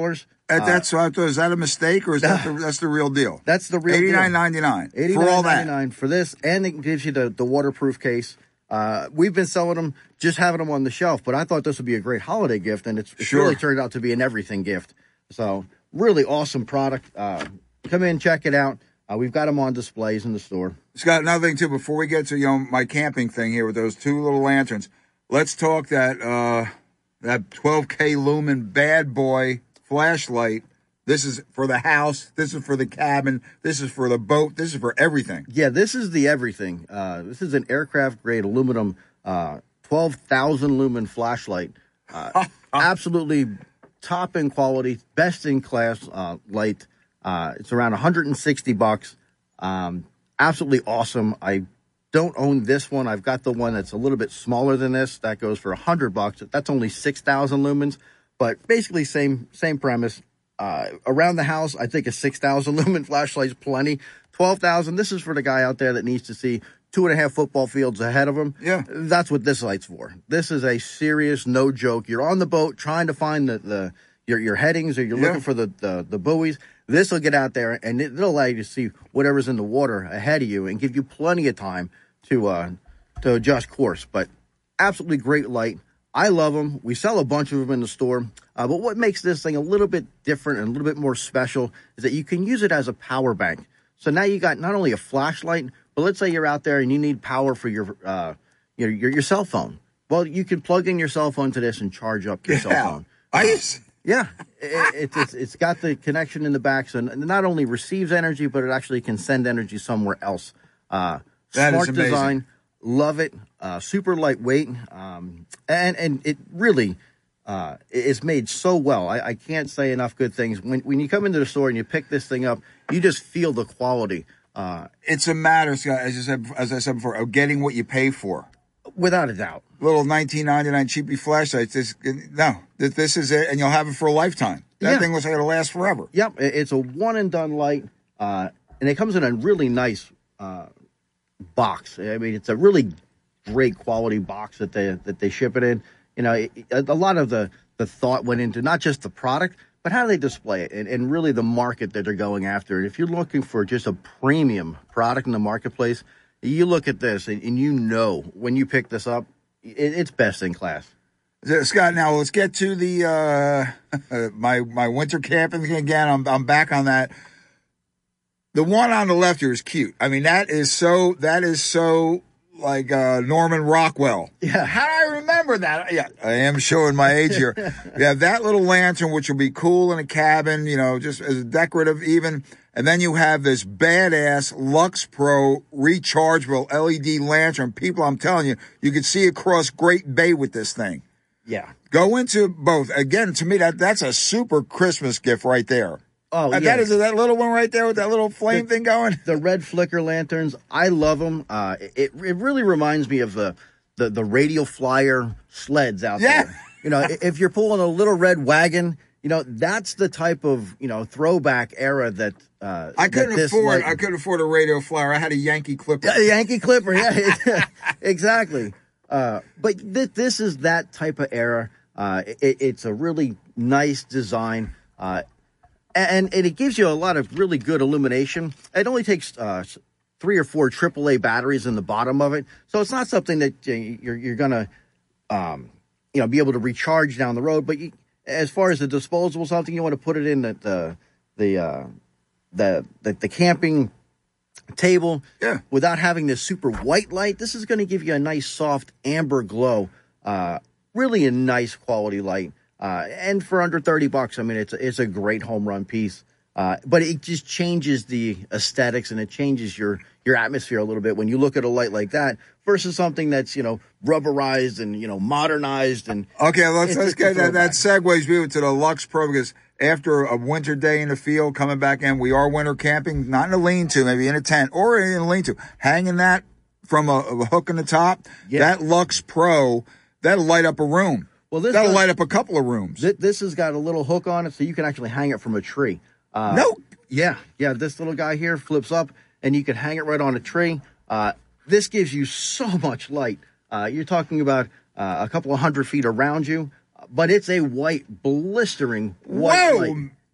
Uh, that's what I thought. Is that a mistake or is that the, that's the real deal? That's the real eighty-nine deal. ninety-nine eighty-nine for all that. ninety-nine for this, and it gives you the, the waterproof case. Uh, we've been selling them, just having them on the shelf, but I thought this would be a great holiday gift, and it's, it's Sure. really turned out to be an everything gift. So, really awesome product. Uh, come in, check it out. Uh, we've got them on displays in the store. Scott, another thing, too, before we get to you know my camping thing here with those two little lanterns, let's talk that uh, that twelve K lumen bad boy flashlight. This is for the house. This is for the cabin. This is for the boat. This is for everything. Yeah, this is the everything. Uh, this is an aircraft-grade aluminum uh, twelve thousand lumen flashlight. Uh, absolutely top-end quality, best-in-class uh, light. Uh, it's around one hundred sixty bucks. Um, absolutely awesome. I don't own this one. I've got the one that's a little bit smaller than this. That goes for one hundred bucks. That's only six thousand lumens, but basically same same premise. Uh, around the house, I think a six thousand lumen flashlight is plenty. twelve thousand, this is for the guy out there that needs to see two and a half football fields ahead of him. Yeah. That's what this light's for. This is a serious, no joke. You're on the boat trying to find the, the your, your headings or you're Yeah. looking for the, the, the buoys. This will get out there and it, it'll allow you to see whatever's in the water ahead of you and give you plenty of time to, uh, to adjust course. But absolutely great light. I love them. We sell a bunch of them in the store. Uh, but what makes this thing a little bit different and a little bit more special is that you can use it as a power bank. So now you got not only a flashlight, but let's say you're out there and you need power for your uh, your, your your cell phone. Well, you can plug in your cell phone to this and charge up your Yeah. cell phone. I used, Yeah, it, it, it's it's got the connection in the back, so it not only receives energy, but it actually can send energy somewhere else. Uh, That is smart amazing. design, love it. Uh, super lightweight, um, and and it really uh, is made so well. I, I can't say enough good things. When when you come into the store and you pick this thing up, you just feel the quality. Uh, it's a matter, Scott, as I said, as I said before, of getting what you pay for. Without a doubt. Little nineteen ninety-nine cheapy flashlights. This, no, this, this is it, and you'll have it for a lifetime. That Yeah. thing looks like it'll last forever. Yep, it- it's a one and done light, uh, and it comes in a really nice uh, box. I mean, it's a really great quality box that they that they ship it in. You know, it, a lot of the the thought went into not just the product, but how they display it, and, and really the market that they're going after. And if you're looking for just a premium product in the marketplace, you look at this, and, and you know when you pick this up, it, it's best in class. Scott, now let's get to the uh, my my winter camping thing again. I'm I'm back on that. The one on the left here is cute. I mean, that is so that is so like uh, Norman Rockwell. Yeah. How do I remember that? Yeah, I am showing my age here. You have that little lantern, which will be cool in a cabin, you know, just as decorative even. And then you have this badass Lux Pro rechargeable L E D lantern. People, I'm telling you, you can see across Great Bay with this thing. Yeah. Go into both. Again, to me, that that's a super Christmas gift right there. Oh, Uh, yeah. That is that little one right there with that little flame The- thing going. The red flicker lanterns, I love them. Uh, it it really reminds me of the the, the radio flyer sleds out Yeah. there. You know, i- if you're pulling a little red wagon, you know that's the type of you know throwback era that uh, I that couldn't this afford. light- I couldn't afford a radio flyer. I had a Yankee Clipper. Yeah, Yankee Clipper, yeah, exactly. Uh, but th- this is that type of era. Uh, it, it's a really nice design, uh, and, and it gives you a lot of really good illumination. It only takes uh, three or four triple A batteries in the bottom of it, so it's not something that uh, you're you're gonna, um, you know, be able to recharge down the road. But you, as far as the disposable something, you want to put it in the the the uh, the, the the camping table yeah. without having this super white light. This is going to give you a nice soft amber glow. Uh, really a nice quality light. Uh, and for under thirty bucks, I mean, it's, it's a great home run piece. Uh, but it just changes the aesthetics and it changes your, your atmosphere a little bit when you look at a light like that versus something that's, you know, rubberized and, you know, modernized. And Okay, let's it's let's just a get that. That throwback. segues me to the Lux Pro because after a winter day in the field, coming back in, we are winter camping, not in a lean-to, maybe in a tent or in a lean-to. Hanging that from a, a hook in the top, Yeah. that Lux Pro, that'll light up a room. Well, this that'll does- light up a couple of rooms. Th- This has got a little hook on it so you can actually hang it from a tree. Uh, No. Yeah, yeah. This little guy here flips up, and you can hang it right on a tree. Uh, this gives you so much light. Uh, you're talking about uh, a couple of hundred feet around you, but it's a white, blistering white Whoa, light.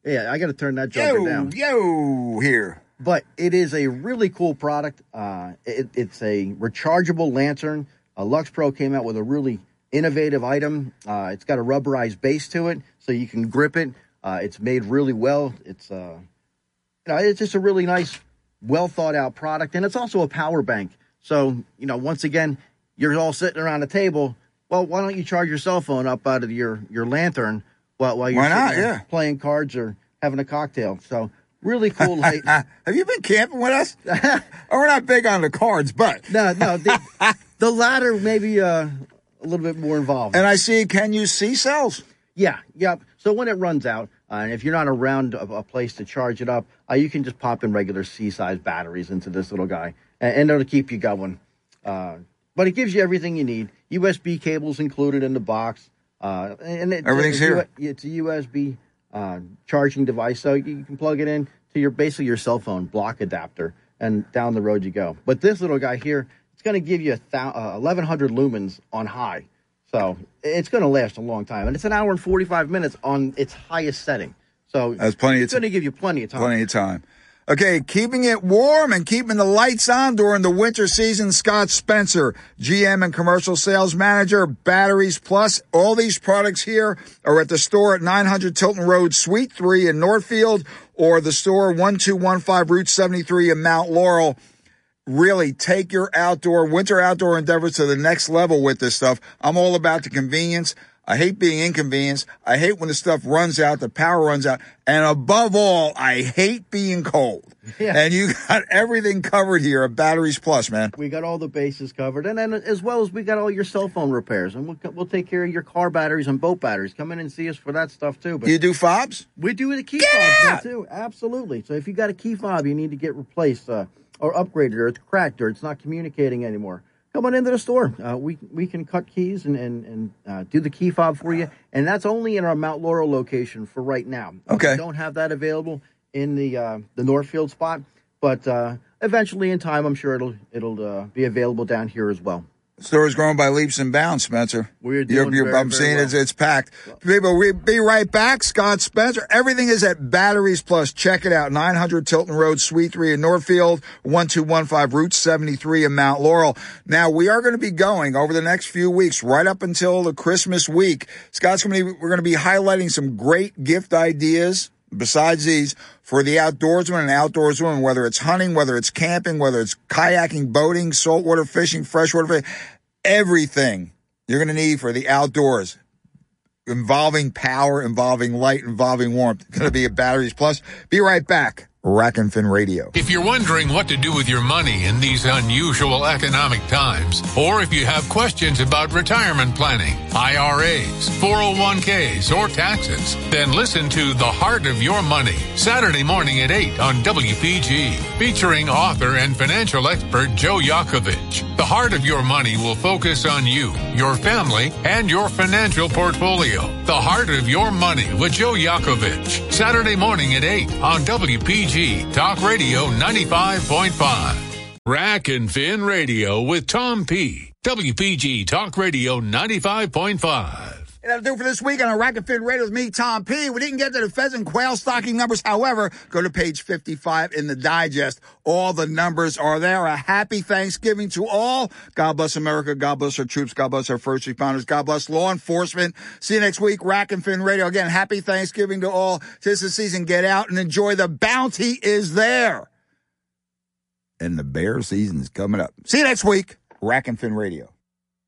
Yeah, I got to turn that jumper yo, down. Yo, here. But it is a really cool product. Uh, it, it's a rechargeable lantern. Uh, Lux Pro came out with a really innovative item. Uh, it's got a rubberized base to it, so you can grip it. Uh, it's made really well. It's uh, you know, it's just a really nice, well thought out product, and it's also a power bank. So you know, once again, you're all sitting around a table. Well, why don't you charge your cell phone up out of your your lantern while while you're Why not? sitting there Yeah. playing cards or having a cocktail? So. Really cool light. Have you been camping with us? Oh, we're not big on the cards, but. No, no. The, the latter maybe uh, a little bit more involved. And I see, can you see cells? Yeah, yep. So when it runs out, uh, and if you're not around a, a place to charge it up, uh, you can just pop in regular C-size batteries into this little guy, and, and it'll keep you going. Uh, but it gives you everything you need. U S B cables included in the box. Uh, and it, Everything's it's here. U, it's a U S B uh, charging device, so you can plug it in to your basically your cell phone block adapter, and down the road you go. But this little guy here, it's going to give you a thou- uh, eleven hundred lumens on high. So it's going to last a long time. And it's an hour and forty-five minutes on its highest setting. So That's plenty it's of going to give you plenty of time. Plenty of time. Okay, keeping it warm and keeping the lights on during the winter season, Scott Spencer, G M and Commercial Sales Manager, Batteries Plus. All these products here are at the store at nine hundred Tilton Road, Suite three in Northfield, or the store one two one five Route seventy-three in Mount Laurel. Really take your outdoor, winter outdoor endeavors to the next level with this stuff. I'm all about the convenience. I hate being inconvenienced. I hate when the stuff runs out, the power runs out. And above all, I hate being cold. Yeah. And you got everything covered here at Batteries Plus, man. We got all the bases covered. And then as well as we got all your cell phone repairs. And we'll, we'll take care of your car batteries and boat batteries. Come in and see us for that stuff, too. But you do fobs? We do the key Get fobs, out! too. Absolutely. So if you got a key fob you need to get replaced uh, or upgraded, or it's cracked, or it's not communicating anymore, come on into the store. Uh, we we can cut keys and and, and uh, do the key fob for you, and that's only in our Mount Laurel location for right now. Okay. We don't have that available in the uh, the Northfield spot, but uh, eventually in time, I'm sure it'll it'll uh, be available down here as well. Store is growing by leaps and bounds, Spencer. We're doing you're, you're, very, I'm very seeing well. it's, it's packed. People, we'll be right back. Scott Spencer. Everything is at Batteries Plus. Check it out. nine hundred Tilton Road, Suite three in Northfield, one two one five Route seventy-three in Mount Laurel. Now, we are going to be going over the next few weeks, right up until the Christmas week. Scott's going to be, we're going to be highlighting some great gift ideas besides these for the outdoorsman and outdoorswoman, whether it's hunting, whether it's camping, whether it's kayaking, boating, saltwater fishing, freshwater fishing, everything you're going to need for the outdoors, involving power, involving light, involving warmth. Going to be at Batteries Plus. Be right back. Rack and Fin Radio. If you're wondering what to do with your money in these unusual economic times, or if you have questions about retirement planning, I R As, four oh one k's, or taxes, then listen to The Heart of Your Money, Saturday morning at eight on W P G, featuring author and financial expert Joe Yakovich. The Heart of Your Money will focus on you, your family, and your financial portfolio. The Heart of Your Money with Joe Yakovich, Saturday morning at eight on W P G. Talk Radio ninety-five point five. Rack and Fin Radio with Tom P. W P G Talk Radio ninety-five point five. And that'll do it for this week on our Rack and Fin Radio with me, Tom P. We didn't get to the pheasant quail stocking numbers. However, go to page fifty-five in the digest. All the numbers are there. A happy Thanksgiving to all. God bless America. God bless our troops. God bless our first responders. God bless law enforcement. See you next week. Rack and Fin Radio. Again, happy Thanksgiving to all. Tis the season. Get out and enjoy. The bounty is there. And the bear season is coming up. See you next week. Rack and Fin Radio.